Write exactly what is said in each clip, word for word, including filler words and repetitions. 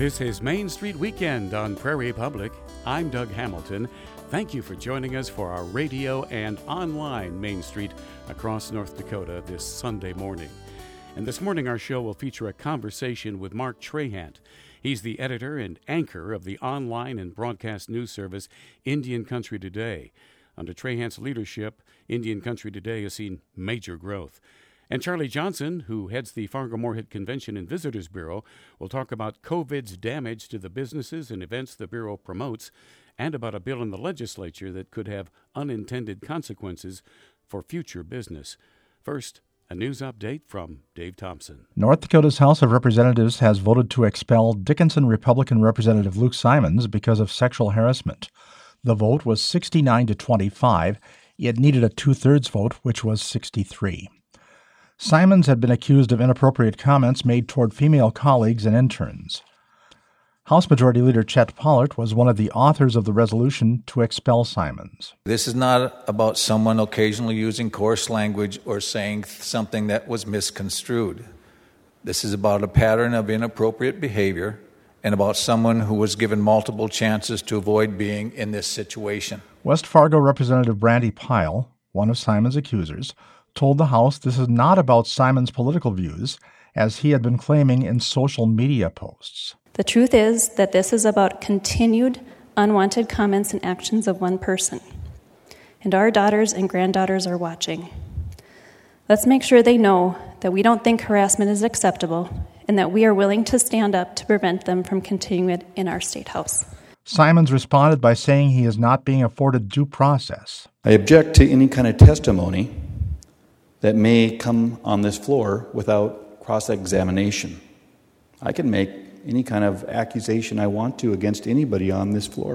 This is Main Street Weekend on Prairie Public. I'm Doug Hamilton. Thank you for joining us for our radio and online Main Street across North Dakota this Sunday morning. And this morning our show will feature a conversation with Mark Trahant. He's the editor and anchor of the online and broadcast news service Indian Country Today. Under Trahant's leadership, Indian Country Today has seen major growth. And Charlie Johnson, who heads the Fargo-Moorhead Convention and Visitors Bureau, will talk about COVID's damage to the businesses and events the Bureau promotes, and about a bill in the legislature that could have unintended consequences for future business. First, a news update from Dave Thompson. North Dakota's House of Representatives has voted to expel Dickinson Republican Representative Luke Simons because of sexual harassment. The vote was sixty-nine to twenty-five. It needed a two-thirds vote, which was sixty-three. Simons had been accused of inappropriate comments made toward female colleagues and interns. House Majority Leader Chet Pollert was one of the authors of the resolution to expel Simons. This is not about someone occasionally using coarse language or saying something that was misconstrued. This is about a pattern of inappropriate behavior and about someone who was given multiple chances to avoid being in this situation. West Fargo Representative Brandy Pyle, one of Simons' accusers, told the House this is not about Simons' political views, as he had been claiming in social media posts. The truth is that this is about continued unwanted comments and actions of one person. And our daughters and granddaughters are watching. Let's make sure they know that we don't think harassment is acceptable and that we are willing to stand up to prevent them from continuing it in our State House. Simons responded by saying he is not being afforded due process. I object to any kind of testimony that may come on this floor without cross-examination. I can make any kind of accusation I want to against anybody on this floor.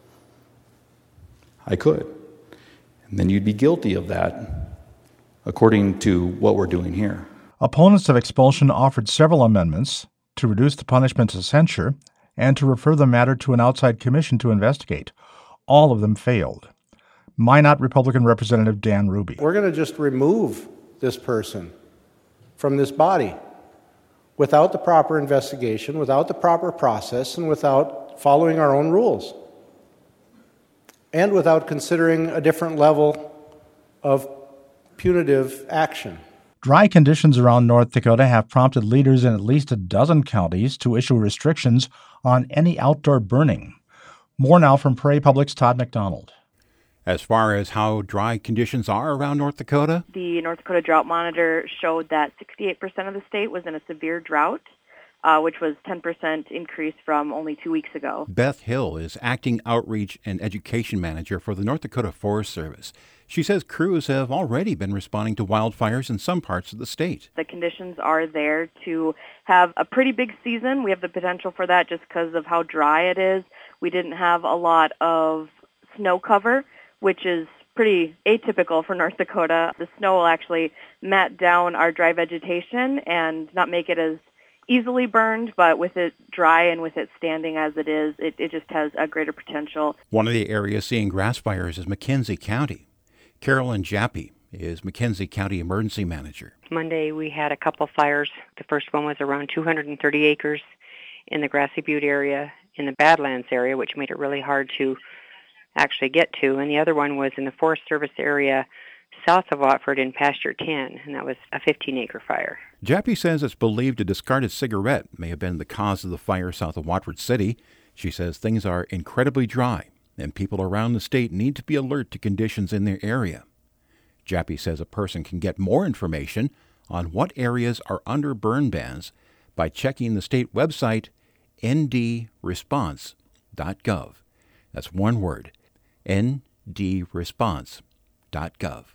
I could. And then you'd be guilty of that, according to what we're doing here. Opponents of expulsion offered several amendments to reduce the punishment to censure and to refer the matter to an outside commission to investigate. All of them failed. Minot Republican Representative Dan Ruby. We're going to just remove this person from this body without the proper investigation, without the proper process, and without following our own rules, and without considering a different level of punitive action. Dry conditions around North Dakota have prompted leaders in at least a dozen counties to issue restrictions on any outdoor burning. More now from Prairie Public's Todd McDonald. As far as how dry conditions are around North Dakota? The North Dakota Drought Monitor showed that sixty-eight percent of the state was in a severe drought, uh, which was ten percent increase from only two weeks ago. Beth Hill is Acting Outreach and Education Manager for the North Dakota Forest Service. She says crews have already been responding to wildfires in some parts of the state. The conditions are there to have a pretty big season. We have the potential for that just because of how dry it is. We didn't have a lot of snow cover, which is pretty atypical for North Dakota. The snow will actually mat down our dry vegetation and not make it as easily burned, but with it dry and with it standing as it is, it, it just has a greater potential. One of the areas seeing grass fires is McKenzie County. Carolyn Jappy is McKenzie County Emergency Manager. Monday we had a couple fires. The first one was around two hundred thirty acres in the Grassy Butte area, in the Badlands area, which made it really hard to actually get to, and the other one was in the Forest Service area south of Watford in Pasture ten, and that was a fifteen acre fire. Jappy says it's believed a discarded cigarette may have been the cause of the fire south of Watford City. She says things are incredibly dry, and people around the state need to be alert to conditions in their area. Jappy says a person can get more information on what areas are under burn bans by checking the state website n d response dot gov. That's one word, n d response dot gov.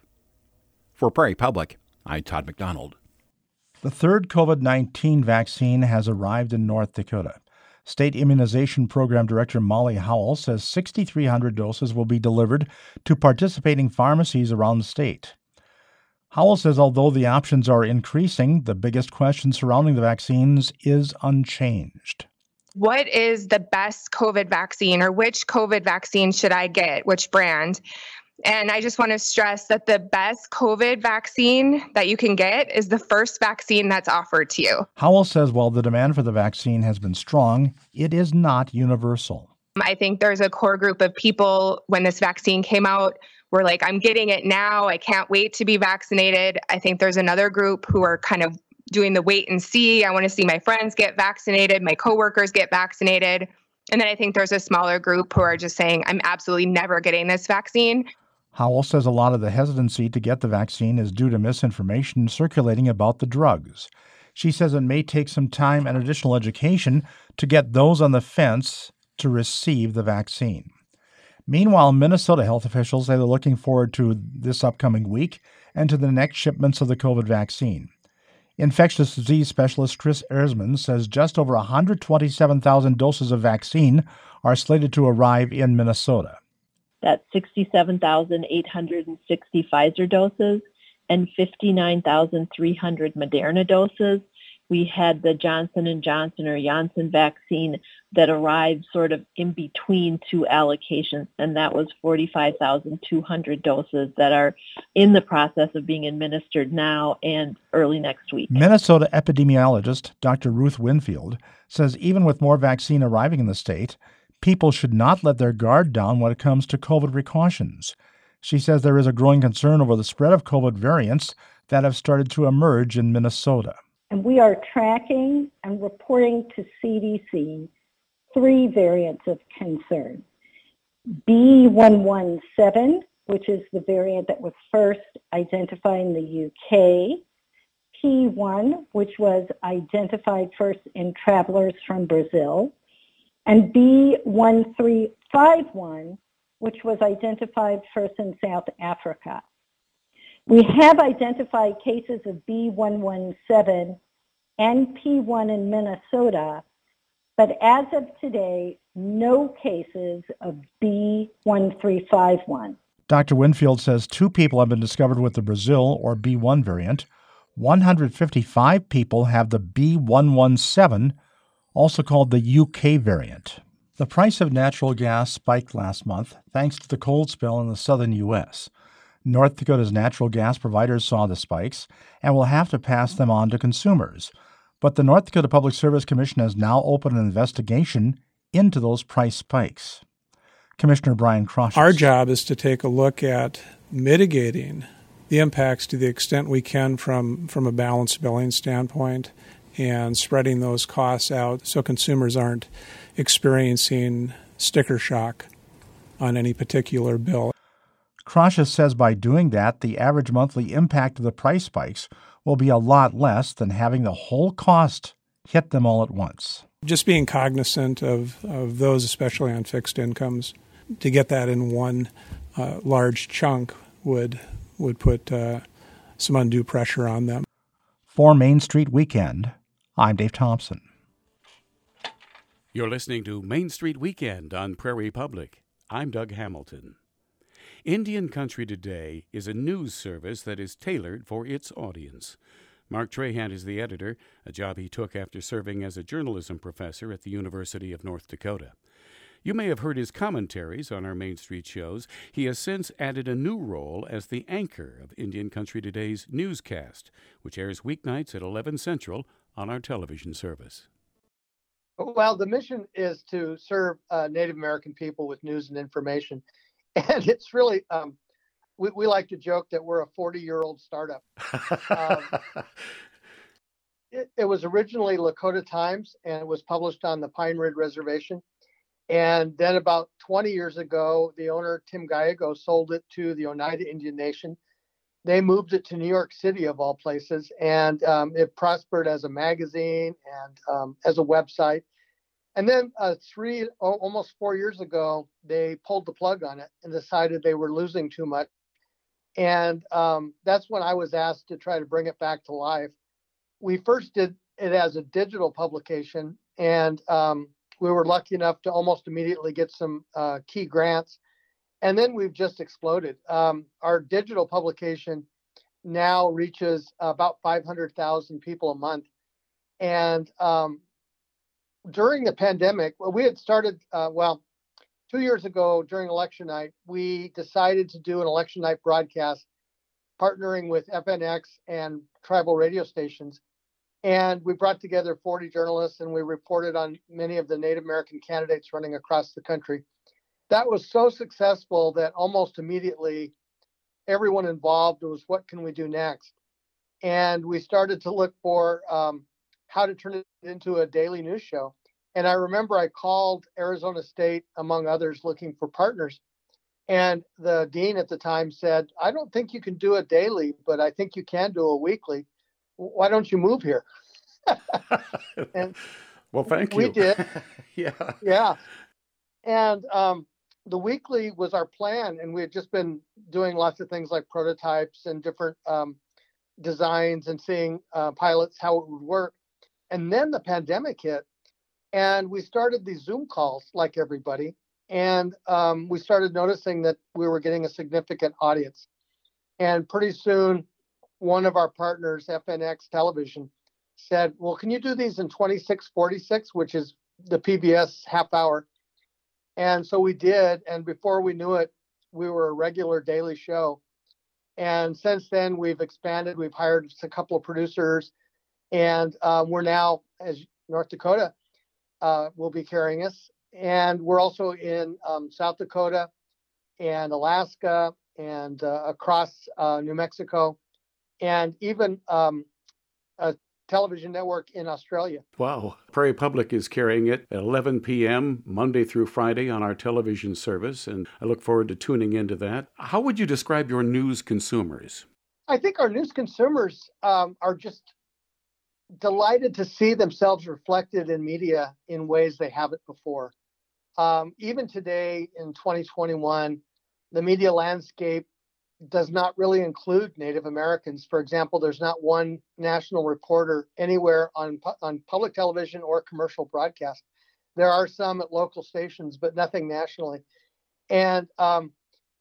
For Prairie Public, I'm Todd McDonald. The third COVID nineteen vaccine has arrived in North Dakota. State Immunization Program Director Molly Howell says six thousand three hundred doses will be delivered to participating pharmacies around the state. Howell says although the options are increasing, the biggest question surrounding the vaccines is unchanged. What is the best COVID vaccine, or which COVID vaccine should I get, which brand? And I just want to stress that the best COVID vaccine that you can get is the first vaccine that's offered to you. Howell says while the demand for the vaccine has been strong, it is not universal. I think there's a core group of people when this vaccine came out were like, I'm getting it now. I can't wait to be vaccinated. I think there's another group who are kind of doing the wait and see. I want to see my friends get vaccinated, my coworkers get vaccinated. And then I think there's a smaller group who are just saying, I'm absolutely never getting this vaccine. Howell says a lot of the hesitancy to get the vaccine is due to misinformation circulating about the drugs. She says it may take some time and additional education to get those on the fence to receive the vaccine. Meanwhile, Minnesota health officials say they're looking forward to this upcoming week and to the next shipments of the COVID vaccine. Infectious disease specialist Chris Erzman says just over one hundred twenty-seven thousand doses of vaccine are slated to arrive in Minnesota. That's sixty-seven thousand eight hundred sixty Pfizer doses and fifty-nine thousand three hundred Moderna doses. We had the Johnson and Johnson or Janssen vaccine that arrived sort of in between two allocations, and that was forty-five thousand two hundred doses that are in the process of being administered now and early next week. Minnesota epidemiologist Doctor Ruth Winfield says even with more vaccine arriving in the state, people should not let their guard down when it comes to COVID precautions. She says there is a growing concern over the spread of COVID variants that have started to emerge in Minnesota. And we are tracking and reporting to C D C three variants of concern. B one one seven, which is the variant that was first identified in the U K. P one, which was identified first in travelers from Brazil. And B one three five one, which was identified first in South Africa. We have identified cases of B one one seven and P one in Minnesota, but as of today, no cases of B one three five one. Doctor Winfield says two people have been discovered with the Brazil or B one variant. one hundred fifty-five people have the B one one seven, also called the U K variant. The price of natural gas spiked last month thanks to the cold spell in the southern U S North Dakota's natural gas providers saw the spikes and will have to pass them on to consumers. But the North Dakota Public Service Commission has now opened an investigation into those price spikes. Commissioner Brian Kroschus. Our job is to take a look at mitigating the impacts to the extent we can from, from a balanced billing standpoint and spreading those costs out so consumers aren't experiencing sticker shock on any particular bill. Kroschus says by doing that, the average monthly impact of the price spikes will be a lot less than having the whole cost hit them all at once. Just being cognizant of, of those, especially on fixed incomes, to get that in one uh, large chunk would would put uh, some undue pressure on them. For Main Street Weekend, I'm Dave Thompson. You're listening to Main Street Weekend on Prairie Public. I'm Doug Hamilton. Indian Country Today is a news service that is tailored for its audience. Mark Trahan is the editor, a job he took after serving as a journalism professor at the University of North Dakota. You may have heard his commentaries on our Main Street shows. He has since added a new role as the anchor of Indian Country Today's newscast, which airs weeknights at eleven Central on our television service. Well, the mission is to serve uh, Native American people with news and information. And it's really, um, we, we like to joke that we're a forty-year-old startup. um, it, it was originally Lakota Times, and it was published on the Pine Ridge Reservation. And then about twenty years ago, the owner, Tim Gallego, sold it to the Oneida Indian Nation. They moved it to New York City, of all places, and um, it prospered as a magazine and um, as a website. And then uh, three, oh, almost four years ago, they pulled the plug on it and decided they were losing too much. And um, that's when I was asked to try to bring it back to life. We first did it as a digital publication, and um, we were lucky enough to almost immediately get some uh, key grants. And then we've just exploded. Um, our digital publication now reaches about five hundred thousand people a month. And um, during the pandemic, well, we had started, uh, well, two years ago during election night, we decided to do an election night broadcast partnering with F N X and tribal radio stations. And we brought together forty journalists and we reported on many of the Native American candidates running across the country. That was so successful that almost immediately everyone involved was, what can we do next? And we started to look for um, how to turn it into a daily news show. And I remember I called Arizona State, among others, looking for partners. And the dean at the time said, I don't think you can do it daily, but I think you can do a weekly. Why don't you move here? And well, thank you. We did. yeah. Yeah. And um, the weekly was our plan. And we had just been doing lots of things like prototypes and different um, designs and seeing uh, pilots, how it would work. And then the pandemic hit. And we started these Zoom calls like everybody. And um, we started noticing that we were getting a significant audience. And pretty soon, one of our partners, F N X Television, said, well, can you do these in twenty-six forty-six, which is the P B S half hour? And so we did. And before we knew it, we were a regular daily show. And since then, we've expanded. We've hired a couple of producers. And um, we're now, as North Dakota uh, will be carrying us. And we're also in um, South Dakota and Alaska and uh, across uh, New Mexico, and even um, a television network in Australia. Wow. Prairie Public is carrying it at eleven p.m. Monday through Friday on our television service, and I look forward to tuning into that. How would you describe your news consumers? I think our news consumers um, are just delighted to see themselves reflected in media in ways they haven't before. Um, even today in twenty twenty-one, the media landscape does not really include Native Americans. For example, there's not one national reporter anywhere on, on public television or commercial broadcast. There are some at local stations, but nothing nationally. And um,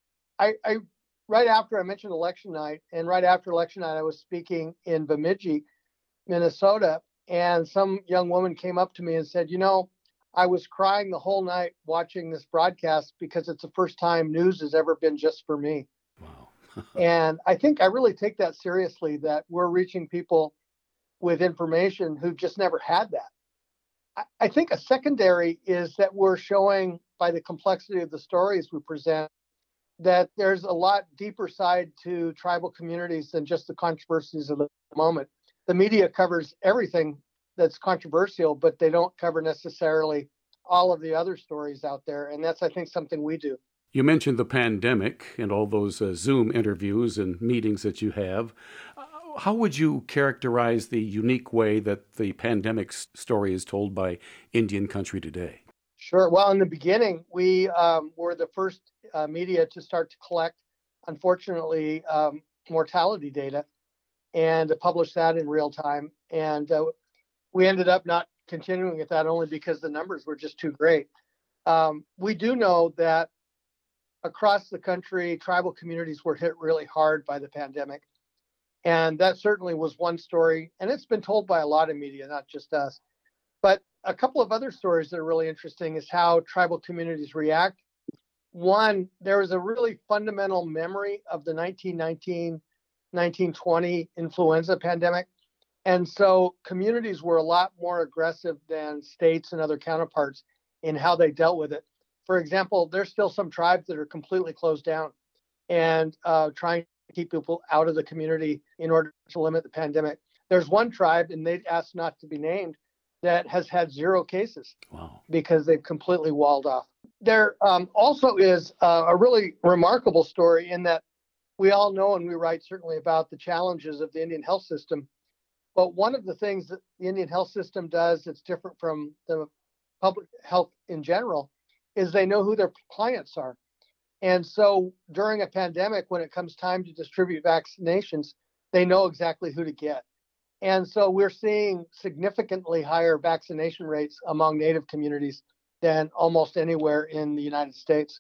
I, I, right after I mentioned election night, and right after election night, I was speaking in Bemidji, Minnesota, and some young woman came up to me and said, you know, I was crying the whole night watching this broadcast because it's the first time news has ever been just for me. Wow. And I think I really take that seriously, that we're reaching people with information who've just never had that. I, I think a secondary is that we're showing, by the complexity of the stories we present, that there's a lot deeper side to tribal communities than just the controversies of the moment. The media covers everything that's controversial, but they don't cover necessarily all of the other stories out there. And that's, I think, something we do. You mentioned the pandemic and all those uh, Zoom interviews and meetings that you have. Uh, how would you characterize the unique way that the pandemic story is told by Indian Country today? Sure. Well, in the beginning, we um, were the first uh, media to start to collect, unfortunately, um, mortality data and to publish that in real time. And uh, we ended up not continuing with that only because the numbers were just too great. Um, we do know that across the country, tribal communities were hit really hard by the pandemic. And that certainly was one story. And it's been told by a lot of media, not just us. But a couple of other stories that are really interesting is how tribal communities react. One, there was a really fundamental memory of the nineteen nineteen, nineteen twenty influenza pandemic. And so communities were a lot more aggressive than states and other counterparts in how they dealt with it. For example, there's still some tribes that are completely closed down and uh, trying to keep people out of the community in order to limit the pandemic. There's one tribe, and they asked not to be named, that has had zero cases. Wow. Because they've completely walled off. There um, also is uh, a really remarkable story in that we all know, and we write certainly about the challenges of the Indian health system. But one of the things that the Indian health system does that's different from the public health in general is they know who their clients are. And so during a pandemic, when it comes time to distribute vaccinations, they know exactly who to get. And so we're seeing significantly higher vaccination rates among Native communities than almost anywhere in the United States.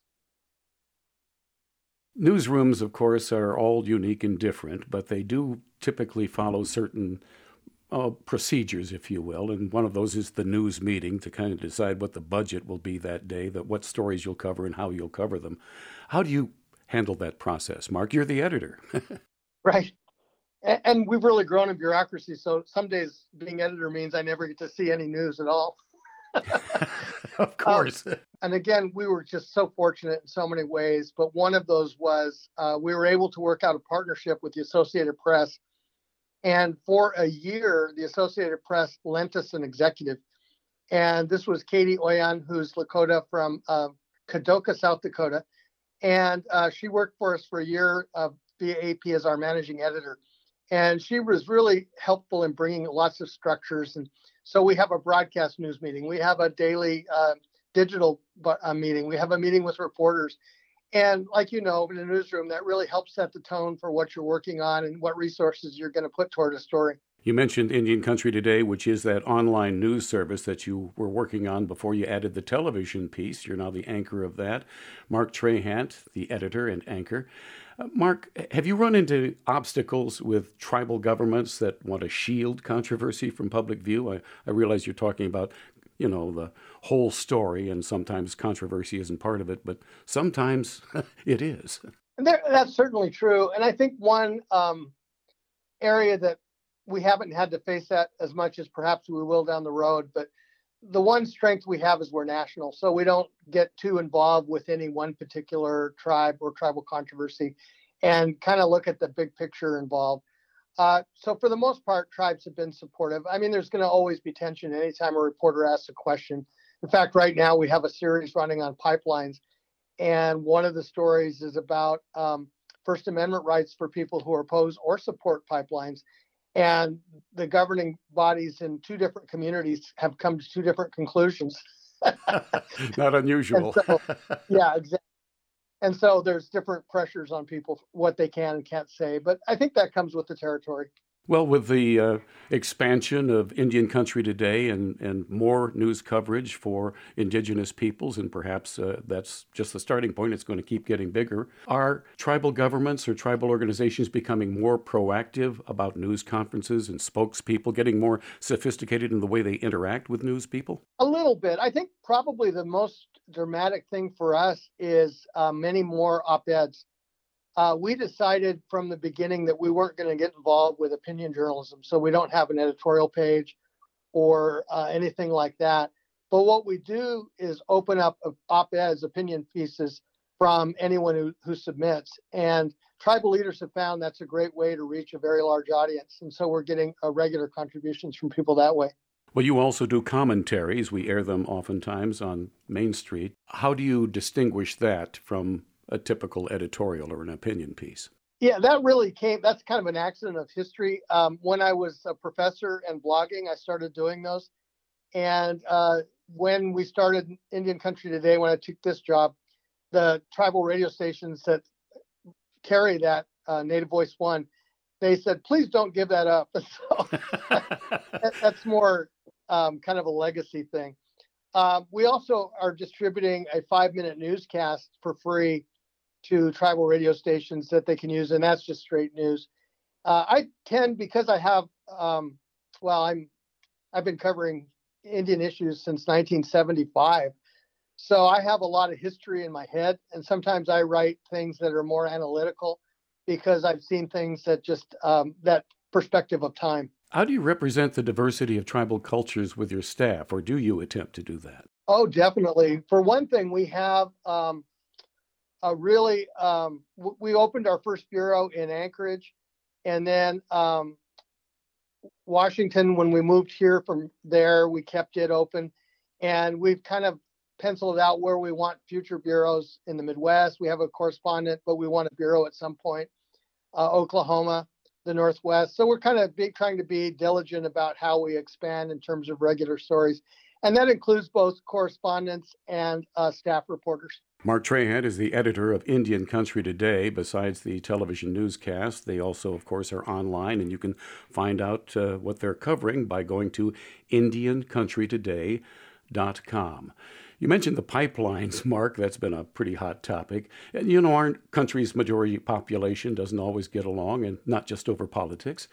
Newsrooms, of course, are all unique and different, but they do typically follow certain uh, procedures, if you will, and one of those is the news meeting to kind of decide what the budget will be that day, that what stories you'll cover and how you'll cover them. How do you handle that process? Mark, you're the editor. Right. And, and we've really grown in bureaucracy, so some days being editor means I never get to see any news at all. Of course. Um, and again, we were just so fortunate in so many ways, but one of those was uh, we were able to work out a partnership with the Associated Press. And for a year, the Associated Press lent us an executive. And this was Katie Oyan, who's Lakota from uh, Kadoka, South Dakota. And uh, she worked for us for a year uh, via A P as our managing editor. And she was really helpful in bringing lots of structures. And so we have a broadcast news meeting. We have a daily uh, digital uh, meeting. We have a meeting with reporters. And like you know, in a newsroom, that really helps set the tone for what you're working on and what resources you're going to put toward a story. You mentioned Indian Country Today, which is that online news service that you were working on before you added the television piece. You're now the anchor of that. Mark Trahant, the editor and anchor. Uh, Mark, have you run into obstacles with tribal governments that want to shield controversy from public view? I, I realize you're talking about, you know, the whole story, and sometimes controversy isn't part of it, but sometimes it is. And that, that's certainly true. And I think one um, area that we haven't had to face that as much as perhaps we will down the road, but the one strength we have is we're national. So we don't get too involved with any one particular tribe or tribal controversy and kind of look at the big picture involved. Uh, so for the most part, tribes have been supportive. I mean, there's going to always be tension anytime a reporter asks a question. In fact, right now we have a series running on pipelines. And one of the stories is about um, First Amendment rights for people who oppose or support pipelines. And the governing bodies in two different communities have come to two different conclusions. Not unusual. So, yeah, exactly. And so there's different pressures on people, what they can and can't say. But I think that comes with the territory. Well, with the uh, expansion of Indian Country Today and, and more news coverage for Indigenous peoples, and perhaps uh, that's just the starting point, it's going to keep getting bigger, are tribal governments or tribal organizations becoming more proactive about news conferences and spokespeople, getting more sophisticated in the way they interact with news people? A little bit. I think probably the most dramatic thing for us is uh, many more op-eds. Uh, we decided from the beginning that we weren't going to get involved with opinion journalism, so we don't have an editorial page or uh, anything like that. But what we do is open up op-eds, opinion pieces from anyone who, who submits. And tribal leaders have found that's a great way to reach a very large audience. And so we're getting uh, regular contributions from people that way. Well, you also do commentaries. We air them oftentimes on Main Street. How do you distinguish that from a typical editorial or an opinion piece? Yeah, that really came, that's kind of an accident of history. Um, when I was a professor and blogging, I started doing those. And uh, when we started Indian Country Today, when I took this job, the tribal radio stations that carry that uh, Native Voice One, they said, please don't give that up. So that, that's more um, kind of a legacy thing. Uh, we also are distributing a five-minute newscast for free to tribal radio stations that they can use, and that's just straight news. Uh, I tend, because I have, um, well, I'm, I've been covering Indian issues since nineteen seventy-five, so I have a lot of history in my head, and sometimes I write things that are more analytical because I've seen things that just, um, that perspective of time. How do you represent the diversity of tribal cultures with your staff, or do you attempt to do that? Oh, definitely. For one thing, we have um, a really, um, w- we opened our first bureau in Anchorage, and then um, Washington, when we moved here from there, we kept it open, and we've kind of penciled out where we want future bureaus in the Midwest. We have a correspondent, but we want a bureau at some point, uh, Oklahoma, the Northwest. So we're kind of be, trying to be diligent about how we expand in terms of regular stories. And that includes both correspondents and uh, staff reporters. Mark Trahant is the editor of Indian Country Today. Besides the television newscast, they also, of course, are online, and you can find out uh, what they're covering by going to indian country today dot com. You mentioned the pipelines, Mark. That's been a pretty hot topic. And, you know, our country's majority population doesn't always get along, and not just over politics.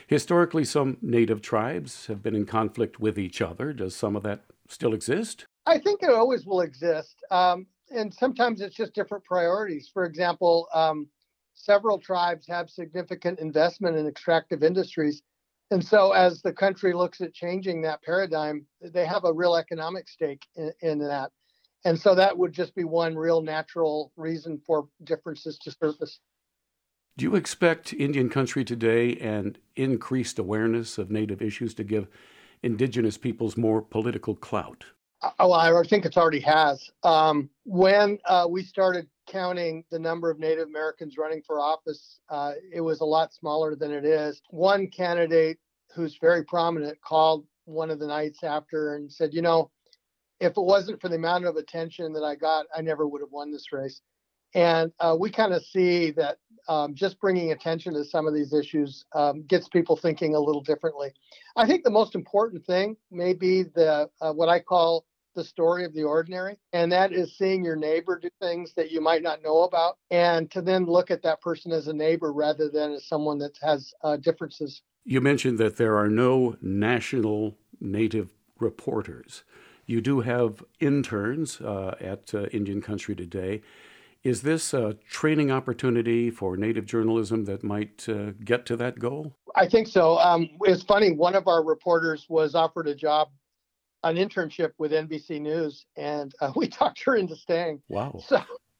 Historically, some native tribes have been in conflict with each other. Does some of that still exist? I think it always will exist. Um, and sometimes it's just different priorities. For example, um, several tribes have significant investment in extractive industries. And so as the country looks at changing that paradigm, they have a real economic stake in, in that. And so that would just be one real natural reason for differences to surface. Do you expect Indian country today and increased awareness of Native issues to give Indigenous peoples more political clout? Oh, I think it already has. Um, when uh, we started counting the number of Native Americans running for office, uh, it was a lot smaller than it is. One candidate who's very prominent called one of the nights after and said, you know, if it wasn't for the amount of attention that I got, I never would have won this race. And uh, we kind of see that um, just bringing attention to some of these issues um, gets people thinking a little differently. I think the most important thing may be the uh, what I call the story of the ordinary, and that is seeing your neighbor do things that you might not know about, and to then look at that person as a neighbor rather than as someone that has uh, differences. You mentioned that there are no national Native reporters. You do have interns uh, at uh, Indian Country Today. Is this a training opportunity for Native journalism that might uh, get to that goal? I think so. Um, it's funny, one of our reporters was offered a job, an internship with N B C News, and uh, we talked her into staying. Wow. So,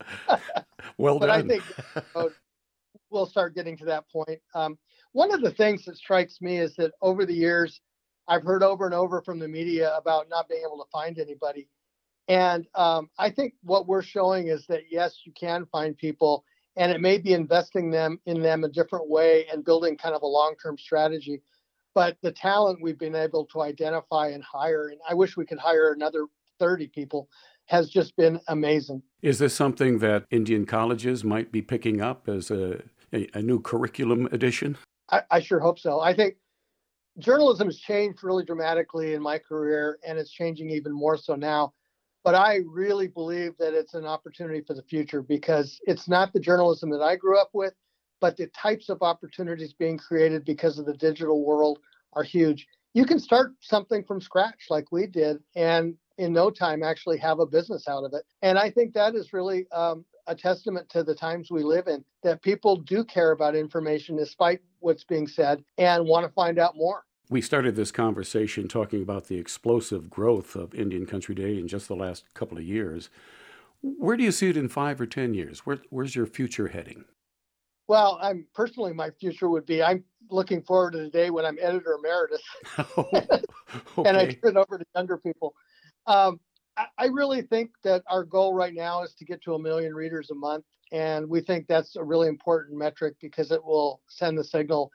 well but done. I think uh, we'll start getting to that point. Um, one of the things that strikes me is that over the years, I've heard over and over from the media about not being able to find anybody. And um, I think what we're showing is that, yes, you can find people, and it may be investing them in them a different way and building kind of a long-term strategy. But the talent we've been able to identify and hire, and I wish we could hire another thirty people, has just been amazing. Is this something that Indian colleges might be picking up as a, a, a new curriculum addition? I, I sure hope so. I think journalism has changed really dramatically in my career, and it's changing even more so now. But I really believe that it's an opportunity for the future because it's not the journalism that I grew up with, but the types of opportunities being created because of the digital world are huge. You can start something from scratch like we did and in no time actually have a business out of it. And I think that is really um, a testament to the times we live in, that people do care about information despite what's being said and want to find out more. We started this conversation talking about the explosive growth of Indian Country Day in just the last couple of years. Where do you see it in five or ten years? Where, where's your future heading? Well, I'm personally, my future would be, I'm looking forward to the day when I'm editor emeritus oh, okay. and I turn it over to younger people. Um, I, I really think that our goal right now is to get to a million readers a month. And we think that's a really important metric because it will send the signal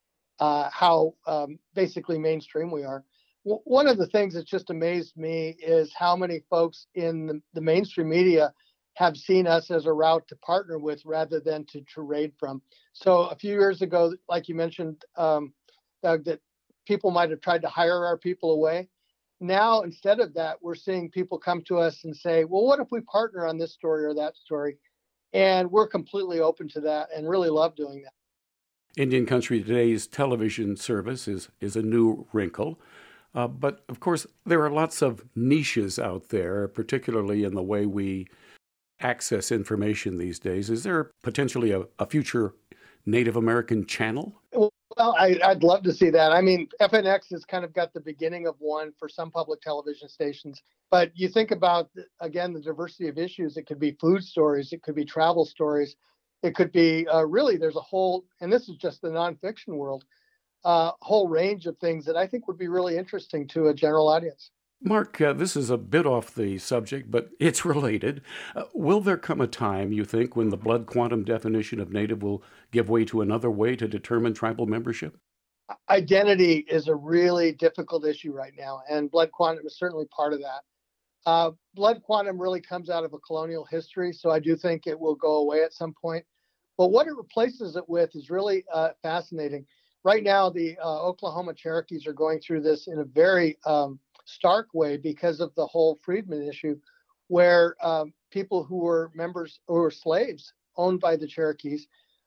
Uh, how um, basically mainstream we are. W- one of the things that just amazed me is how many folks in the, the mainstream media have seen us as a route to partner with rather than to trade from. So a few years ago, like you mentioned, um, Doug, that people might have tried to hire our people away. Now, instead of that, we're seeing people come to us and say, well, what if we partner on this story or that story? And we're completely open to that and really love doing that. Indian Country Today's television service is, is a new wrinkle. Uh, but, of course, there are lots of niches out there, particularly in the way we access information these days. Is there potentially a, a future Native American channel? Well, I, I'd love to see that. I mean, F N X has kind of got the beginning of one for some public television stations. But you think about, again, the diversity of issues. It could be food stories. It could be travel stories. It could be uh, really, there's a whole, and this is just the nonfiction world, a uh, whole range of things that I think would be really interesting to a general audience. Mark, uh, this is a bit off the subject, but it's related. Uh, will there come a time, you think, when the blood quantum definition of Native will give way to another way to determine tribal membership? Identity is a really difficult issue right now, and blood quantum is certainly part of that. Uh, blood quantum really comes out of a colonial history, so I do think it will go away at some point. But what it replaces it with is really uh, fascinating. Right now, the uh, Oklahoma Cherokees are going through this in a very um, stark way because of the whole freedmen issue, where um, people who were members or slaves owned by the Cherokees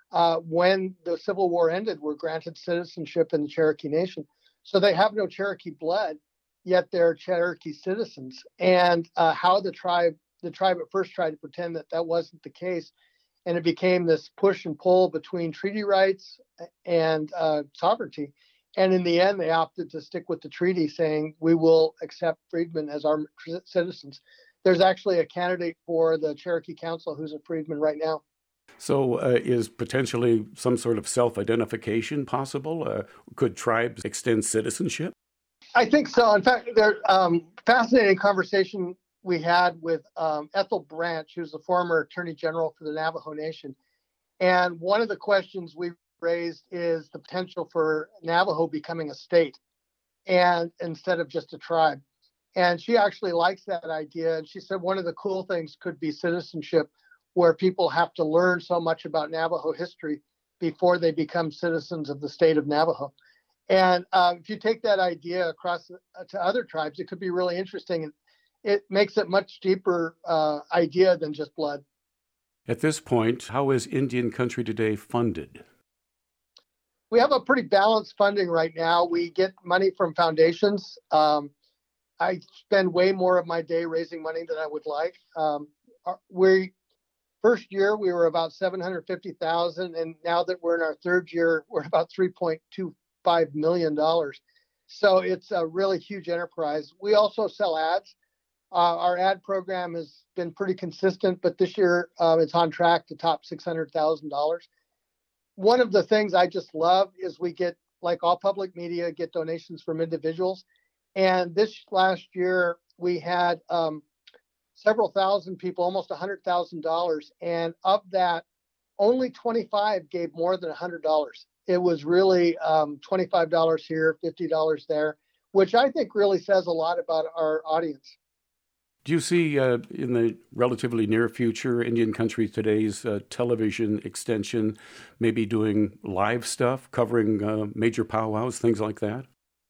uh, when the Civil War ended, were granted citizenship in the Cherokee Nation. So they have no Cherokee blood, yet they're Cherokee citizens. And uh, how the tribe, the tribe at first tried to pretend that that wasn't the case, and it became this push and pull between treaty rights and uh, sovereignty. And in the end, they opted to stick with the treaty, saying we will accept freedmen as our citizens. There's actually a candidate for the Cherokee Council who's a freedman right now. So uh, is potentially some sort of self-identification possible? Uh, could tribes extend citizenship? I think so. In fact, there's um, fascinating conversation we had with um, Ethel Branch, who's the former Attorney General for the Navajo Nation. And one of the questions we raised is the potential for Navajo becoming a state, and instead of just a tribe. And she actually likes that idea. And she said one of the cool things could be citizenship, where people have to learn so much about Navajo history before they become citizens of the state of Navajo. And uh, if you take that idea across uh, to other tribes, it could be really interesting. And it makes it much deeper uh, idea than just blood. At this point, how is Indian Country Today funded? We have a pretty balanced funding right now. We get money from foundations. Um, I spend way more of my day raising money than I would like. Um, we first year we were about seven hundred fifty thousand, and now that we're in our third year, we're about three point two five million dollars. So it's a really huge enterprise. We also sell ads. Uh, our ad program has been pretty consistent, but this year uh, it's on track to top six hundred thousand dollars. One of the things I just love is we get, like all public media, get donations from individuals. And this last year we had um, several thousand people, almost one hundred thousand dollars. And of that, only twenty-five gave more than one hundred dollars. It was really um, twenty-five dollars here, fifty dollars there, which I think really says a lot about our audience. Do you see uh, in the relatively near future Indian Country Today's uh, television extension maybe doing live stuff, covering uh, major powwows, things like that?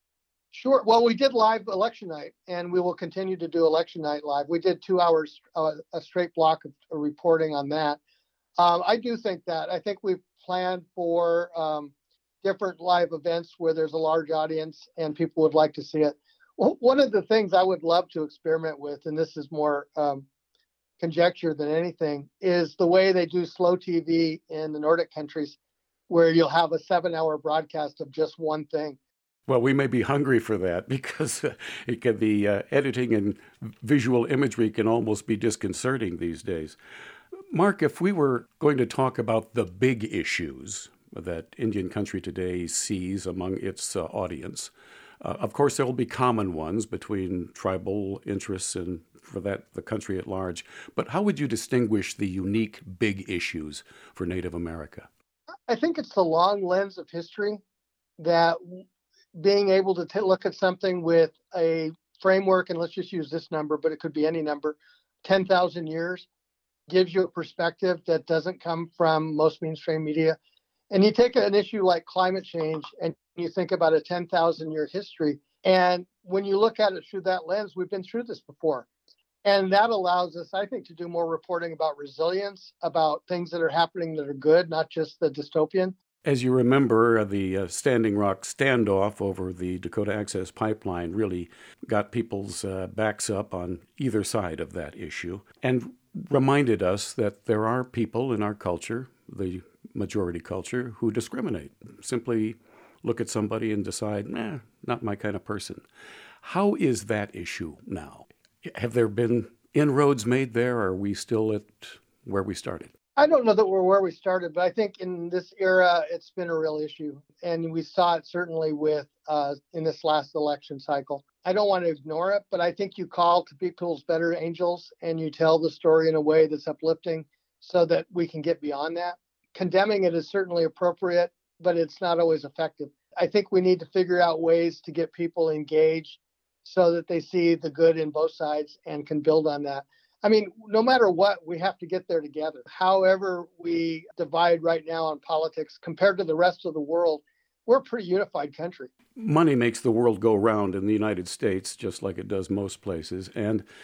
Sure. Well, we did live election night, and we will continue to do election night live. We did two hours, uh, a straight block of reporting on that. Um, I do think that. I think we've planned for um, different live events where there's a large audience and people would like to see it. Well, one of the things I would love to experiment with, and this is more um, conjecture than anything, is the way they do slow T V in the Nordic countries, where you'll have a seven-hour broadcast of just one thing. Well, we may be hungry for that because uh, it can, the uh, editing and visual imagery can almost be disconcerting these days. Mark, if we were going to talk about the big issues that Indian Country Today sees among its uh, audience, uh, of course there will be common ones between tribal interests and for that the country at large. But how would you distinguish the unique big issues for Native America? I think it's the long lens of history, that being able to t- look at something with a framework, and let's just use this number, but it could be any number, ten thousand years, gives you a perspective that doesn't come from most mainstream media. And you take an issue like climate change and you think about a ten thousand year history. And when you look at it through that lens, we've been through this before. And that allows us, I think, to do more reporting about resilience, about things that are happening that are good, not just the dystopian. As you remember, the uh, Standing Rock standoff over the Dakota Access Pipeline really got people's uh, backs up on either side of that issue and reminded us that there are people in our culture, the majority culture, who discriminate, simply look at somebody and decide, nah, not my kind of person. How is that issue now? Have there been inroads made there, or are we still at where we started? I don't know that we're where we started, but I think in this era, it's been a real issue. And we saw it certainly with uh, in this last election cycle. I don't want to ignore it, but I think you call to people's better angels and you tell the story in a way that's uplifting so that we can get beyond that. Condemning it is certainly appropriate, but it's not always effective. I think we need to figure out ways to get people engaged so that they see the good in both sides and can build on that. I mean, no matter what, we have to get there together. However we divide right now on politics compared to the rest of the world, we're a pretty unified country. Money makes the world go round in the United States, just like it does most places. And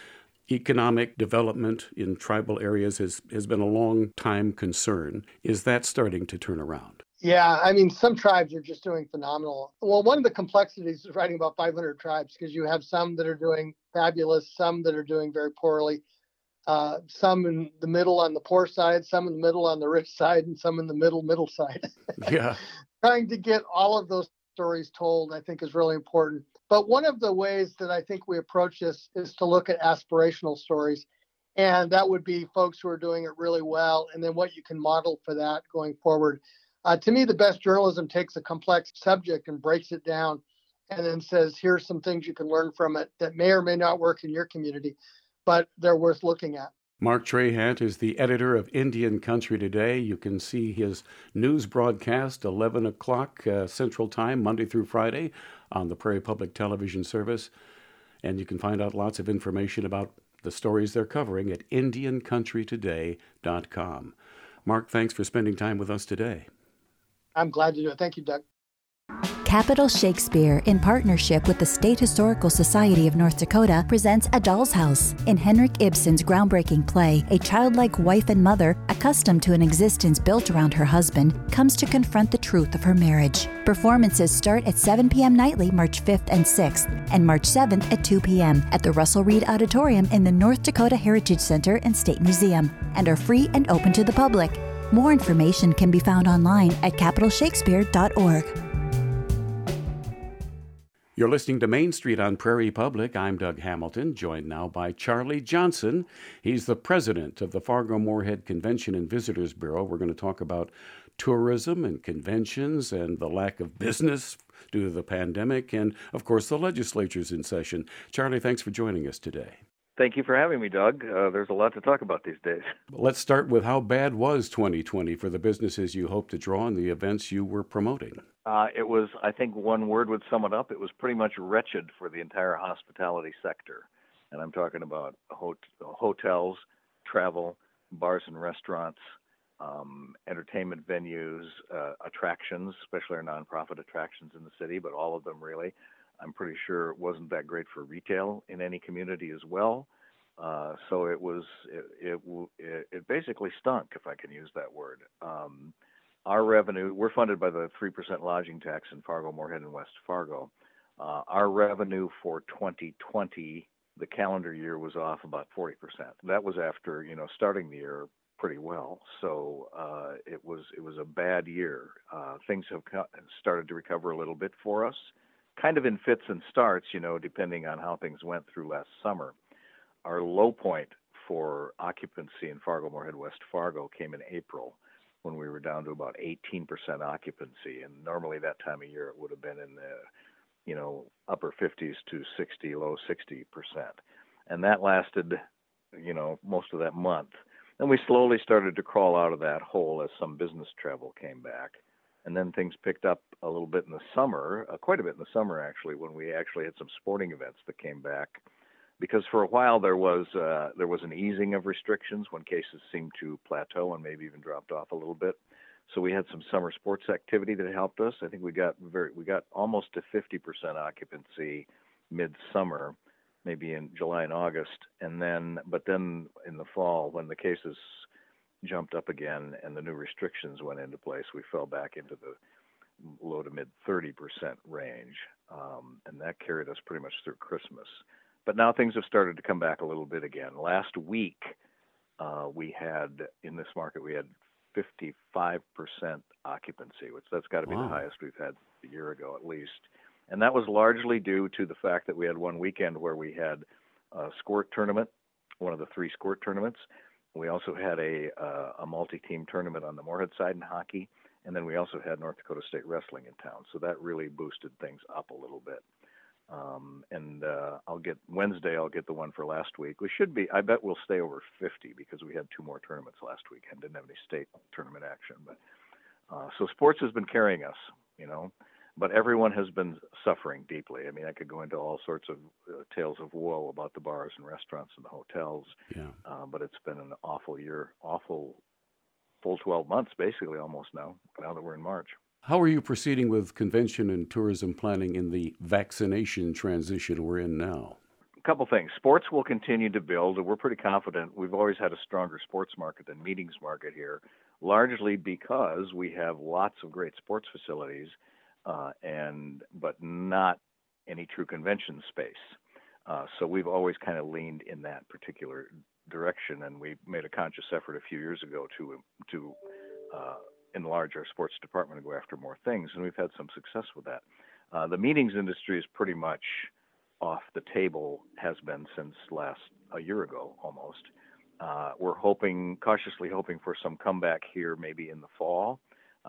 Economic development in tribal areas has, has been a long time concern. Is that starting to turn around? Yeah, I mean, some tribes are just doing phenomenal. Well, one of the complexities is writing about five hundred tribes, because you have some that are doing fabulous, some that are doing very poorly, uh, some in the middle on the poor side, some in the middle on the rich side, and some in the middle, middle side. Yeah. Trying to get all of those stories told, I think, is really important. But one of the ways that I think we approach this is to look at aspirational stories. And that would be folks who are doing it really well, and then what you can model for that going forward. Uh, to me, the best journalism takes a complex subject and breaks it down and then says, here's some things you can learn from it that may or may not work in your community, but they're worth looking at. Mark Trahant is the editor of Indian Country Today. You can see his news broadcast, eleven o'clock uh, Central Time, Monday through Friday, on the Prairie Public Television Service. And you can find out lots of information about the stories they're covering at indian country today dot com. Mark, thanks for spending time with us today. I'm glad to do it. Thank you, Doug. Capital Shakespeare, in partnership with the State Historical Society of North Dakota, presents A Doll's House. In Henrik Ibsen's groundbreaking play, a childlike wife and mother, accustomed to an existence built around her husband, comes to confront the truth of her marriage. Performances start at seven p.m. nightly, March fifth and sixth, and March seventh at two p.m. at the Russell Reed Auditorium in the North Dakota Heritage Center and State Museum, and are free and open to the public. More information can be found online at capital shakespeare dot org. You're listening to Main Street on Prairie Public. I'm Doug Hamilton, joined now by Charlie Johnson. He's the president of the Fargo-Moorhead Convention and Visitors Bureau. We're going to talk about tourism and conventions and the lack of business due to the pandemic, and, of course, the legislature's in session. Charlie, thanks for joining us today. Thank you for having me, Doug. Uh, there's a lot to talk about these days. Let's start with how bad was twenty twenty for the businesses you hope to draw and the events you were promoting? Uh, it was, I think one word would sum it up, it was pretty much wretched for the entire hospitality sector. And I'm talking about hot- hotels, travel, bars and restaurants, um, entertainment venues, uh, attractions, especially our nonprofit attractions in the city, but all of them really. I'm pretty sure it wasn't that great for retail in any community as well. Uh, so it was, it, it, it basically stunk, if I can use that word. Um, our revenue, we're funded by the three percent lodging tax in Fargo, Moorhead, and West Fargo. Uh, our revenue for twenty twenty, the calendar year, was off about forty percent. That was after, you know, starting the year pretty well. So uh, it was, it was a bad year. Uh, things have co- started to recover a little bit for us, kind of in fits and starts, you know, depending on how things went through last summer. Our low point for occupancy in Fargo, Moorhead, West Fargo came in April, when we were down to about eighteen percent occupancy. And normally that time of year it would have been in the, you know, upper fifties to sixty, low sixty percent. And that lasted, you know, most of that month. Then we slowly started to crawl out of that hole as some business travel came back. And then things picked up a little bit in the summer, uh, quite a bit in the summer actually, when we actually had some sporting events that came back. Because for a while there was uh, there was an easing of restrictions when cases seemed to plateau and maybe even dropped off a little bit. So we had some summer sports activity that helped us. I think we got very we got almost to fifty percent occupancy midsummer, maybe in July and August, and then but then in the fall when the cases jumped up again and the new restrictions went into place, we fell back into the low to mid thirty percent range, um, and that carried us pretty much through Christmas. But now things have started to come back a little bit again. Last week, uh, we had, in this market, we had fifty-five percent occupancy, which that's got to be wow. the highest we've had a year ago at least. And that was largely due to the fact that we had one weekend where we had a squirt tournament, one of the three squirt tournaments. We also had a, uh, a multi-team tournament on the Moorhead side in hockey, and then we also had North Dakota State Wrestling in town. So that really boosted things up a little bit. Um, and uh, I'll get Wednesday. I'll get the one for last week. We should be. I bet we'll stay over fifty because we had two more tournaments last week and didn't have any state tournament action. But uh, so sports has been carrying us, you know. But everyone has been suffering deeply. I mean, I could go into all sorts of uh, tales of woe about the bars and restaurants and the hotels. Yeah. Uh, but it's been an awful year, awful full twelve months, basically almost now. Now that we're in March. How are you proceeding with convention and tourism planning in the vaccination transition we're in now? couple things. Sports will continue to build, and we're pretty confident. We've always had a stronger sports market than meetings market here, largely because we have lots of great sports facilities, uh, and but not any true convention space. Uh, so we've always kind of leaned in that particular direction, and we made a conscious effort a few years ago to to uh, enlarge our sports department and go after more things, and we've had some success with that. Uh, the meetings industry is pretty much off the table, has been since last a year ago almost. Uh, we're hoping, cautiously hoping for some comeback here maybe in the fall.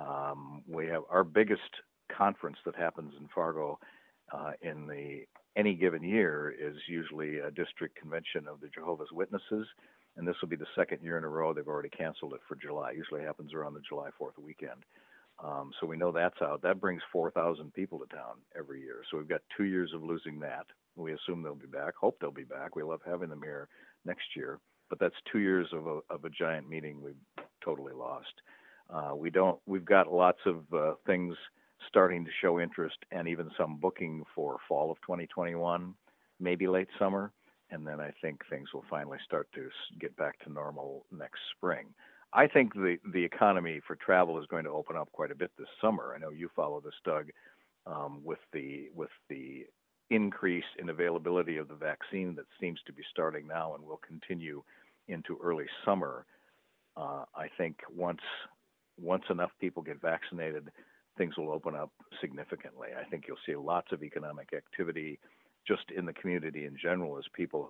Um, we have our biggest conference that happens in Fargo uh, in the any given year is usually a district convention of the Jehovah's Witnesses, and this will be the second year in a row. They've already canceled it for July. Usually happens around the July fourth weekend. Um, so we know that's out. That brings four thousand people to town every year. So we've got two years of losing that. We assume they'll be back, hope they'll be back. We love having them here next year. But that's two years of a, of a giant meeting we've totally lost. Uh, we don't, we've got lots of uh, things starting to show interest and even some booking for fall of twenty twenty-one, maybe late summer. And then I think things will finally start to get back to normal next spring. I think the, the economy for travel is going to open up quite a bit this summer. I know you follow this, Doug, um, with the with the increase in availability of the vaccine that seems to be starting now and will continue into early summer. Uh, I think once once enough people get vaccinated, things will open up significantly. I think you'll see lots of economic activity just in the community in general as people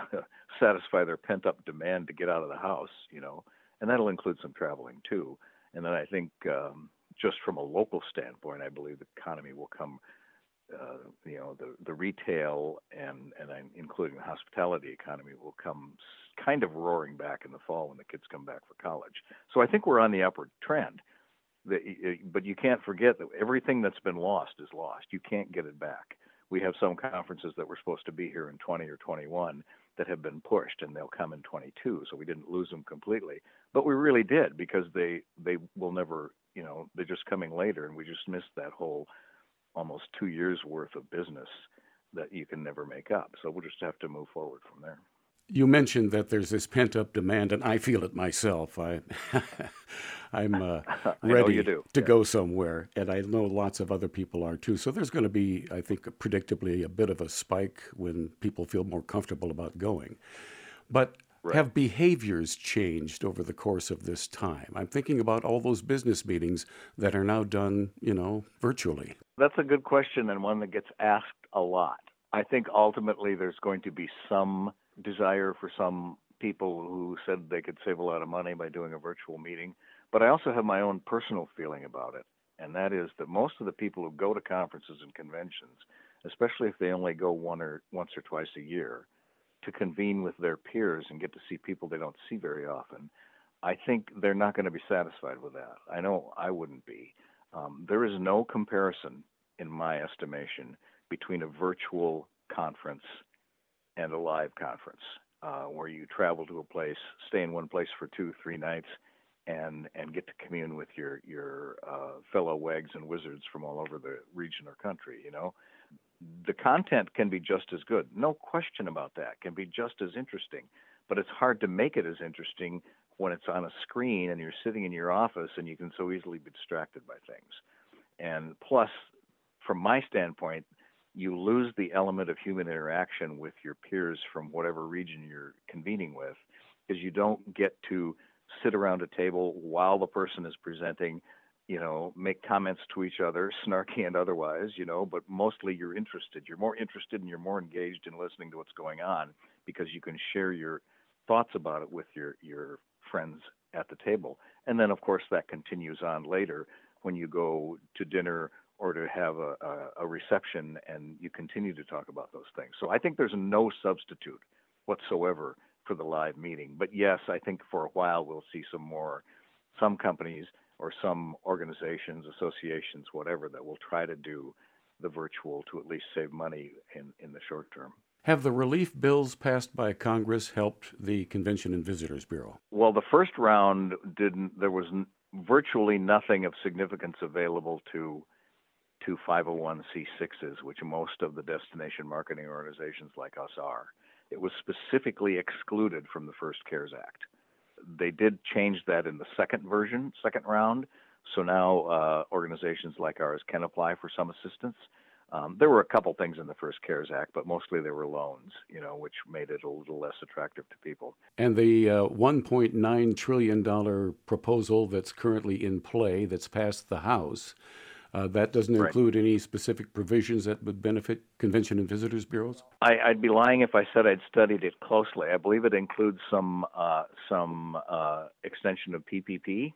satisfy their pent-up demand to get out of the house, you know. And that'll include some traveling, too. And then I think um, just from a local standpoint, I believe the economy will come, uh, you know, the, the retail and, and I'm including the hospitality economy will come kind of roaring back in the fall when the kids come back for college. So I think we're on the upward trend. The, but you can't forget that everything that's been lost is lost. You can't get it back. We have some conferences that were supposed to be here in twenty or twenty-one that have been pushed, and they'll come in twenty-two, so we didn't lose them completely. But we really did, because they, they will never, you know, they're just coming later, and we just missed that whole almost two years' worth of business that you can never make up. So we'll just have to move forward from there. You mentioned that there's this pent-up demand, and I feel it myself. I, I'm uh, ready you do. to yeah. go somewhere, and I know lots of other people are too. So there's going to be, I think, predictably a bit of a spike when people feel more comfortable about going. But right. have behaviors changed over the course of this time? I'm thinking about all those business meetings that are now done, you know, virtually. That's a good question, and one that gets asked a lot. I think ultimately there's going to be some desire for some people who said they could save a lot of money by doing a virtual meeting. But I also have my own personal feeling about it, and that is that most of the people who go to conferences and conventions, especially if they only go one or once or twice a year, to convene with their peers and get to see people they don't see very often, I think they're not going to be satisfied with that. I know I wouldn't be. Um, there is no comparison, in my estimation, between a virtual conference and a live conference, uh, where you travel to a place, stay in one place for two, three nights, and and get to commune with your your uh, fellow wags and wizards from all over the region or country. You know, the content can be just as good, no question about that. Can be just as interesting, but it's hard to make it as interesting when it's on a screen and you're sitting in your office and you can so easily be distracted by things. And plus, from my standpoint, you lose the element of human interaction with your peers from whatever region you're convening with, because you don't get to sit around a table while the person is presenting, you know, make comments to each other, snarky and otherwise, you know, but mostly you're interested. You're more interested and you're more engaged in listening to what's going on because you can share your thoughts about it with your, your friends at the table. And then, of course, that continues on later when you go to dinner or to have a, a, a reception, and you continue to talk about those things. So I think there's no substitute whatsoever for the live meeting. But yes, I think for a while we'll see some more, some companies or some organizations, associations, whatever, that will try to do the virtual to at least save money in, in the short term. Have the relief bills passed by Congress helped the Convention and Visitors Bureau? Well, the first round didn't, there was virtually nothing of significance available to to five oh one c sixes, which most of the destination marketing organizations like us are. It was specifically excluded from the first CARES Act. They did change that in the second version, second round, so now uh, organizations like ours can apply for some assistance. Um, there were a couple things in the first CARES Act, but mostly there were loans, you know, which made it a little less attractive to people. And the uh, one point nine trillion dollars proposal that's currently in play, that's passed the House, uh, that doesn't Right. include any specific provisions that would benefit convention and visitors bureaus? I, I'd be lying if I said I'd studied it closely. I believe it includes some uh, some uh, extension of P P P,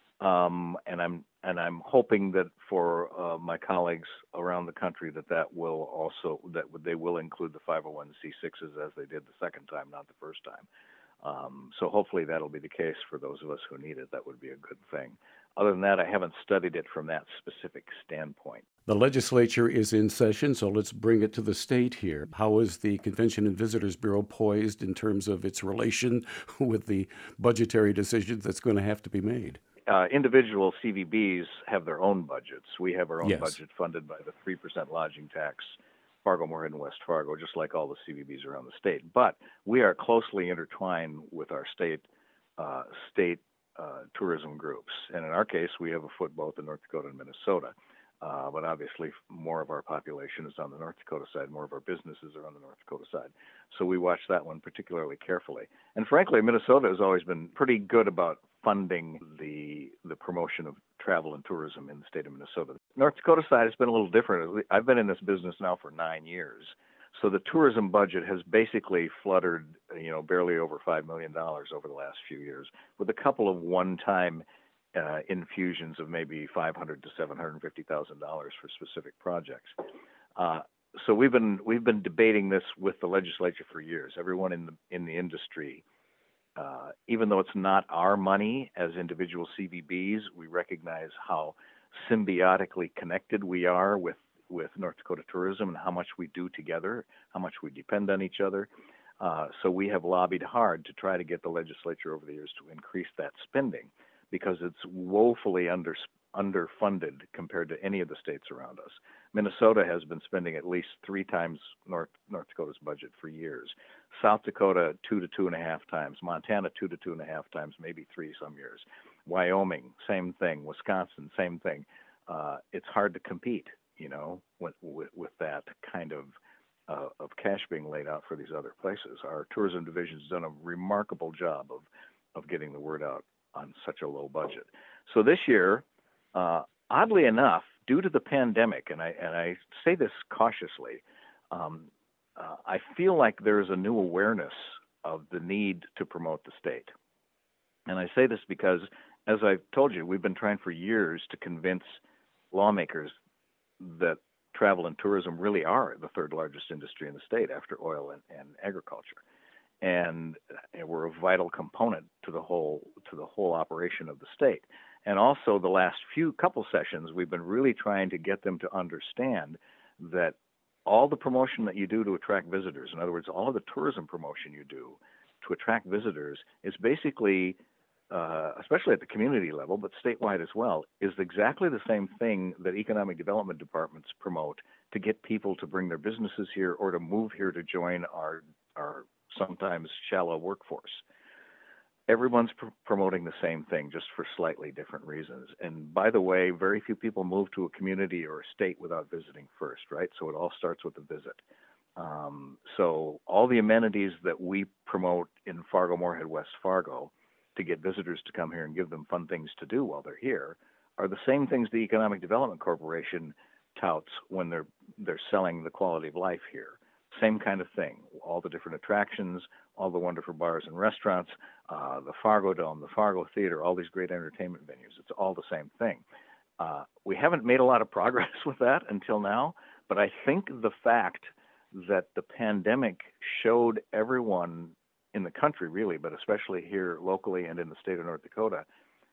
um, and I'm and I'm hoping that for uh, my colleagues around the country that that will also that they will include the five oh one c sixes as they did the second time, not the first time. Um, so hopefully that'll be the case for those of us who need it. That would be a good thing. Other than that, I haven't studied it from that specific standpoint. The legislature is in session, so let's bring it to the state here. How is the Convention and Visitors Bureau poised in terms of its relation with the budgetary decisions that's going to have to be made? Uh, individual C V Bs have their own budgets. We have our own Yes. budget funded by the three percent lodging tax, Fargo, Moorhead, and West Fargo, just like all the C V Bs around the state. But we are closely intertwined with our state uh, state uh, tourism groups. And in our case, we have a foot both in North Dakota and Minnesota. Uh, but obviously, more of our population is on the North Dakota side. More of our businesses are on the North Dakota side. So we watch that one particularly carefully. And frankly, Minnesota has always been pretty good about funding the the promotion of travel and tourism in the state of Minnesota. North Dakota side has been a little different. I've been in this business now for nine years. So the tourism budget has basically fluttered, you know, barely over five million dollars over the last few years, with a couple of one-time uh, infusions of maybe five hundred thousand to seven hundred fifty thousand dollars for specific projects. Uh, so we've been we've been debating this with the legislature for years. Everyone in the in the industry, uh, even though it's not our money as individual C V Bs, we recognize how symbiotically connected we are with with North Dakota tourism and how much we do together, how much we depend on each other. Uh, so we have lobbied hard to try to get the legislature over the years to increase that spending, because it's woefully under underfunded compared to any of the states around us. Minnesota has been spending at least three times North North Dakota's budget for years. South Dakota, two to two and a half times. Montana, two to two and a half times, maybe three some years. Wyoming, same thing. Wisconsin, same thing. Uh, it's hard to compete, you know, with, with, with that kind of uh, of cash being laid out for these other places. Our tourism division's done a remarkable job of of getting the word out on such a low budget. So this year, uh, oddly enough, due to the pandemic, and I and I say this cautiously, um, uh, I feel like there is a new awareness of the need to promote the state. And I say this because, as I've told you, we've been trying for years to convince lawmakers that travel and tourism really are the third largest industry in the state after oil and, and agriculture. And, and we're a vital component to the whole to the whole operation of the state. And also the last few couple sessions, we've been really trying to get them to understand that all the promotion that you do to attract visitors, in other words, all of the tourism promotion you do to attract visitors, is basically, uh, especially at the community level, but statewide as well, is exactly the same thing that economic development departments promote to get people to bring their businesses here or to move here to join our our sometimes shallow workforce. Everyone's pr- promoting the same thing, just for slightly different reasons. And by the way, very few people move to a community or a state without visiting first, right? So it all starts with a visit. Um, so all the amenities that we promote in Fargo, Moorhead, West Fargo, to get visitors to come here and give them fun things to do while they're here, are the same things the Economic Development Corporation touts when they're they're selling the quality of life here. Same kind of thing. All the different attractions, all the wonderful bars and restaurants, uh, the Fargo Dome, the Fargo Theater, all these great entertainment venues. It's all the same thing. Uh, we haven't made a lot of progress with that until now, but I think the fact that the pandemic showed everyone in the country, really, but especially here locally and in the state of North Dakota,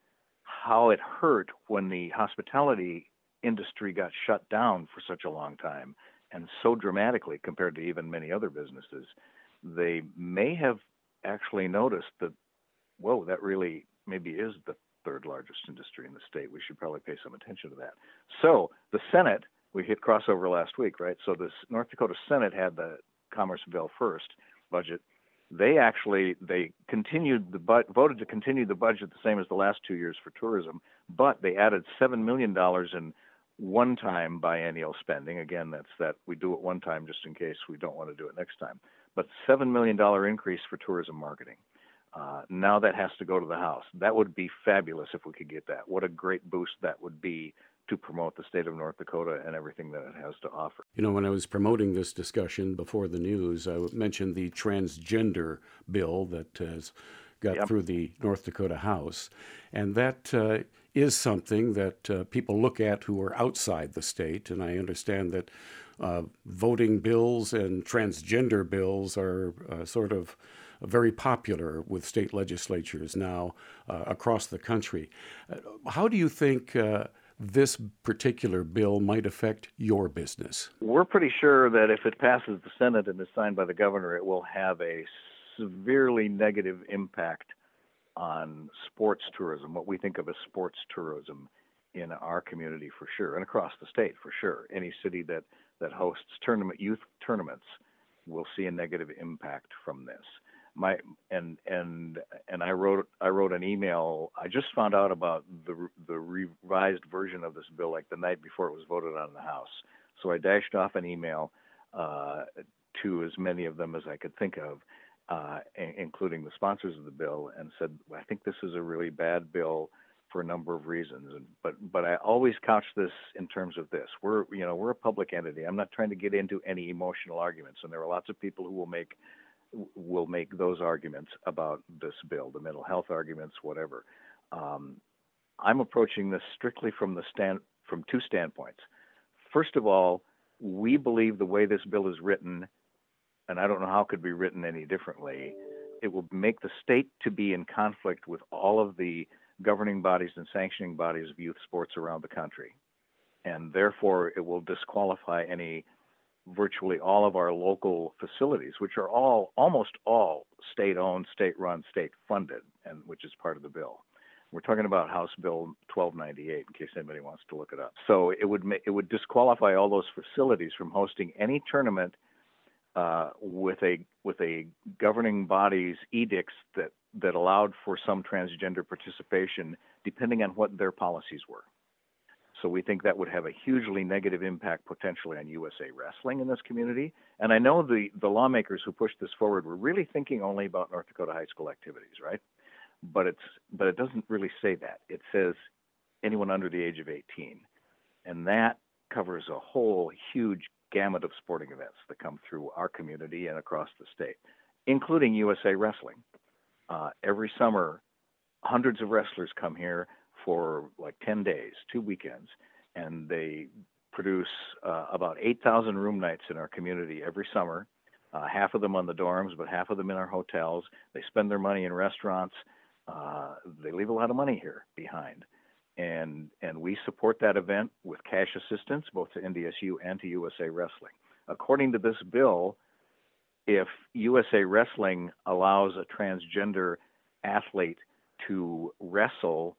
how it hurt when the hospitality industry got shut down for such a long time, and so dramatically compared to even many other businesses. They may have actually noticed that, whoa, that really maybe is the third largest industry in the state. We should probably pay some attention to that. So the Senate we hit crossover last week, right? So this North Dakota Senate had the Commerce bill first budget. They actually they continued the bu- voted to continue the budget the same as the last two years for tourism, but they added seven million dollars in one-time biennial spending. Again, that's that we do it one time just in case we don't want to do it next time. But seven million dollars increase for tourism marketing. Uh, now that has to go to the House. That would be fabulous if we could get that. What a great boost that would be to promote the state of North Dakota and everything that it has to offer. You know, when I was promoting this discussion before the news, I mentioned the transgender bill that has got Yep. through the North Dakota House. And that uh, is something that uh, people look at who are outside the state. And I understand that uh, voting bills and transgender bills are uh, sort of very popular with state legislatures now uh, across the country. Uh, how do you think uh, this particular bill might affect your business? We're pretty sure that if it passes the Senate and is signed by the governor, it will have a severely negative impact on sports tourism, what we think of as sports tourism in our community for sure, and across the state for sure. Any city that, that hosts tournament youth tournaments will see a negative impact from this. My and and and I wrote I wrote an email. I just found out about the the revised version of this bill like the night before it was voted on in the House. So I dashed off an email uh, to as many of them as I could think of, uh, a- including the sponsors of the bill, and said, I think this is a really bad bill for a number of reasons. And, but but I always couch this in terms of this. We're you know we're a public entity. I'm not trying to get into any emotional arguments, and there are lots of people who will make will make those arguments about this bill, the mental health arguments, whatever. Um, I'm approaching this strictly from the stand from two standpoints. First of all, we believe the way this bill is written, and I don't know how it could be written any differently, it will make the state to be in conflict with all of the governing bodies and sanctioning bodies of youth sports around the country. And therefore, it will disqualify any virtually all of our local facilities, which are all almost all state-owned, state-run, state-funded, and which is part of the bill. We're talking about House Bill twelve ninety-eight, in case anybody wants to look it up. So it would ma- it would disqualify all those facilities from hosting any tournament uh, with a with a governing body's edicts that that allowed for some transgender participation, depending on what their policies were. So we think that would have a hugely negative impact potentially on U S A Wrestling in this community. And I know the, the lawmakers who pushed this forward were really thinking only about North Dakota high school activities, right? But it's but it doesn't really say that. It says anyone under the age of eighteen. And that covers a whole huge gamut of sporting events that come through our community and across the state, including U S A Wrestling. Uh, every summer, hundreds of wrestlers come here for like ten days, two weekends, and they produce uh, about eight thousand room nights in our community every summer, uh, half of them on the dorms, but half of them in our hotels. They spend their money in restaurants. Uh, they leave a lot of money here behind. And and we support that event with cash assistance, both to N D S U and to U S A Wrestling. According to this bill, if U S A Wrestling allows a transgender athlete to wrestle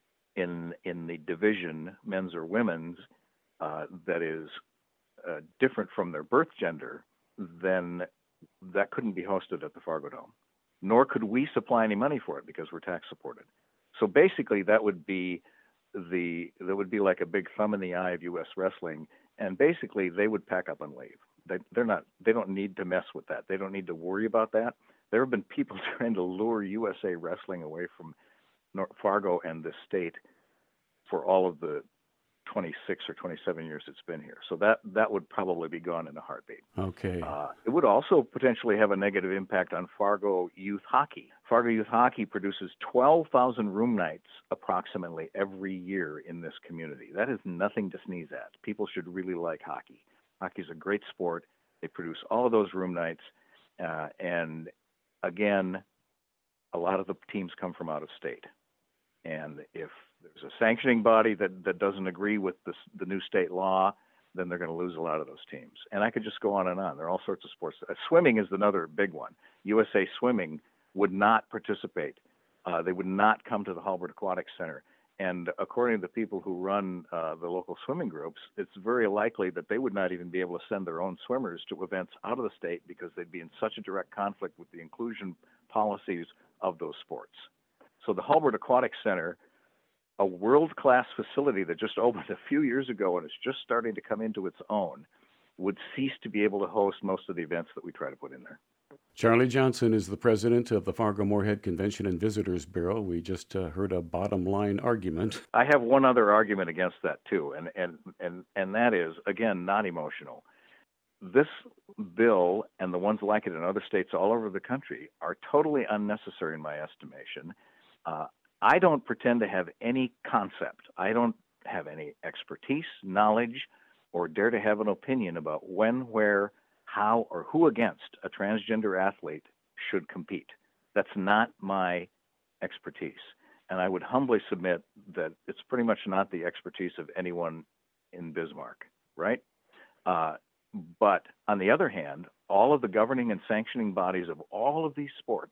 in in the division, men's or women's, uh, that is uh, different from their birth gender, then that couldn't be hosted at the Fargo Dome. Nor could we supply any money for it because we're tax supported. So basically, that would be the that would be like a big thumb in the eye of U S Wrestling, and basically they would pack up and leave. They, they're not. They don't need to mess with that. They don't need to worry about that. There have been people trying to lure U S A Wrestling away from North Fargo and the state for all of the twenty-six or twenty-seven years it's been here. So that that would probably be gone in a heartbeat. Okay. Uh, it would also potentially have a negative impact on Fargo youth hockey. Fargo youth hockey produces twelve thousand room nights approximately every year in this community. That is nothing to sneeze at. People should really like hockey. Hockey is a great sport. They produce all of those room nights. Uh, and again, a lot of the teams come from out of state. And if there's a sanctioning body that, that doesn't agree with this, the new state law, then they're going to lose a lot of those teams. And I could just go on and on. There are all sorts of sports. Uh, swimming is another big one. U S A Swimming would not participate. Uh, they would not come to the Halbert Aquatic Center And according to the people who run uh, the local swimming groups, it's very likely that they would not even be able to send their own swimmers to events out of the state because they'd be in such a direct conflict with the inclusion policies of those sports. So the Hulbert Aquatic Center, a world-class facility that just opened a few years ago and is just starting to come into its own, would cease to be able to host most of the events that we try to put in there. Charlie Johnson is the president of the Fargo-Moorhead Convention and Visitors Bureau. We just uh, heard a bottom-line argument. I have one other argument against that, too, and, and, and, and that is, again, not emotional. This bill and the ones like it in other states all over the country are totally unnecessary in my estimation. Uh, I don't pretend to have any concept. I don't have any expertise, knowledge, or dare to have an opinion about when, where, how, or who against a transgender athlete should compete. That's not my expertise. And I would humbly submit that it's pretty much not the expertise of anyone in Bismarck, right? Uh, but on the other hand, all of the governing and sanctioning bodies of all of these sports,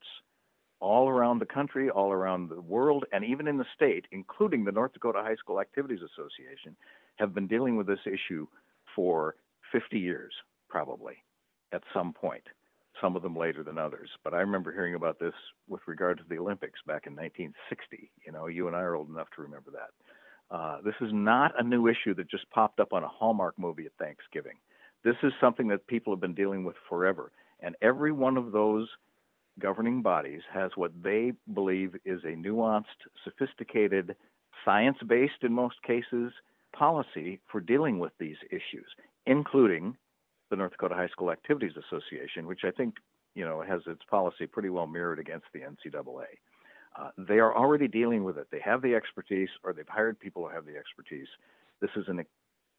all around the country, all around the world, and even in the state, including the North Dakota High School Activities Association, have been dealing with this issue for fifty years, probably, at some point, some of them later than others. But I remember hearing about this with regard to the Olympics back in nineteen sixty. You know, you and I are old enough to remember that. Uh, this is not a new issue that just popped up on a Hallmark movie at Thanksgiving. This is something that people have been dealing with forever. And every one of those governing bodies has what they believe is a nuanced, sophisticated, science-based, in most cases, policy for dealing with these issues, including the North Dakota High School Activities Association, which I think, you know, has its policy pretty well mirrored against the N C double A. Uh, they are already dealing with it. They have the expertise, or they've hired people who have the expertise. This is a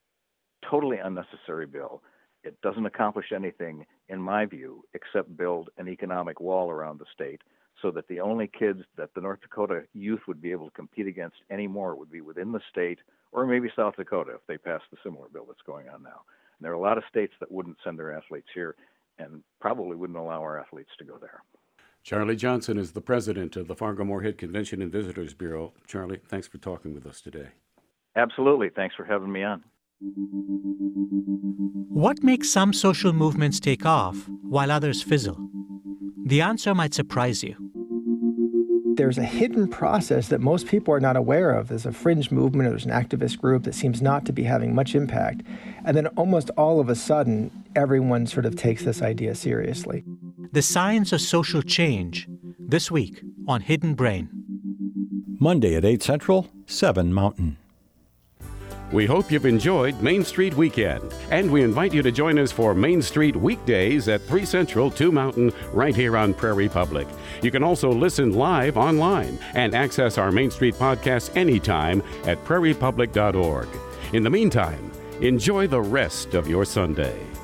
totally unnecessary bill. It doesn't accomplish anything, in my view, except build an economic wall around the state so that the only kids that the North Dakota youth would be able to compete against anymore would be within the state, or maybe South Dakota if they pass the similar bill that's going on now. And there are a lot of states that wouldn't send their athletes here and probably wouldn't allow our athletes to go there. Charlie Johnson is the president of the Fargo-Moorhead Convention and Visitors Bureau. Charlie, thanks for talking with us today. Absolutely. Thanks for having me on. What makes some social movements take off while others fizzle? The answer might surprise you. There's a hidden process that most people are not aware of. There's a fringe movement or there's an activist group that seems not to be having much impact. And then almost all of a sudden, everyone sort of takes this idea seriously. The Science of Social Change, this week on Hidden Brain. Monday at eight Central, seven Mountain. We hope you've enjoyed Main Street Weekend, and we invite you to join us for Main Street weekdays at three Central, two Mountain, right here on Prairie Public. You can also listen live online and access our Main Street podcast anytime at prairie public dot org. In the meantime, enjoy the rest of your Sunday.